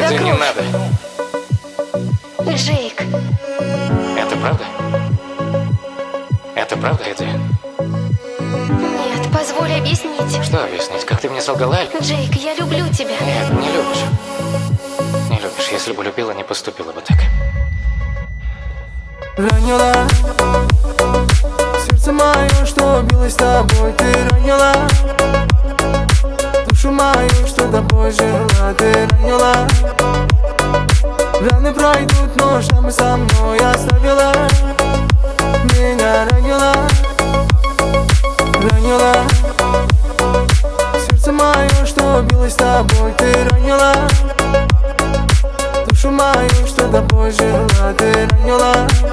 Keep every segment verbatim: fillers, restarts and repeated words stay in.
Эдди, не надо. Джейк. Это правда? Это правда, Эдди? Нет, позволь объяснить. Что объяснить? Как ты мне солгала? Джейк, я люблю тебя. Нет, не любишь. Не любишь. Если бы любила, не поступила бы так. Ранила сердце мое, что билось с тобой. Ты ранила душу мою, что тобой жила. Ты ранила. Раны пройдут, но шрамы со мной оставила. Меня ранила, ранила сердце мое, что билось с тобой. Ты ранила душу мою, что тобой жила. Ты ранила.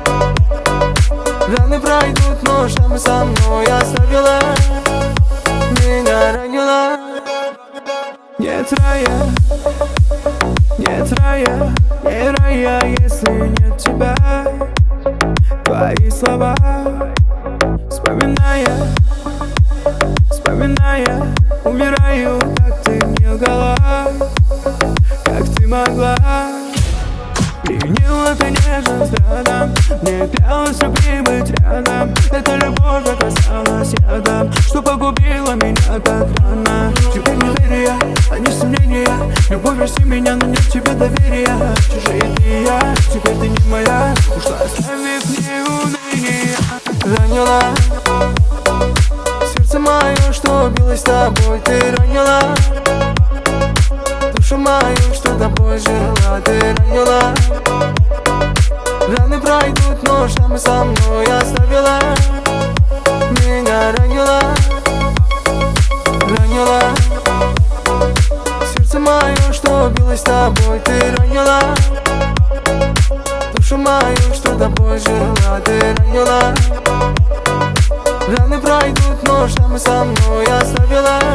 Раны пройдут, но шрамы со мной оставила. Меня ранила. Нет рая, нет рая, не рая, если нет тебя. Твои слова, вспоминая, вспоминая, умираю, как ты мне лгала, как ты могла. Применила ты нежным взглядом, мне клялась любви быть рядом. Эта любовь оказалась ядом, что погубила меня так рано. Теперь не верю я, а не сомнения. Любовь прости меня, но нет тебе доверия. Чужие ты я, теперь ты не моя. Ушла, оставив мне уныние. Ранила сердце мое, что билось с тобой. Ты ранила душу мою, что тобой жила. Ты ранила. Раны пройдут, но шрамы со мной оставила. Меня ранила, ранила сердце мое, что билось с тобой. Ты ранила душу мою, что тобой жила. Ты ранила. Раны пройдут, но шрамы со мной оставила.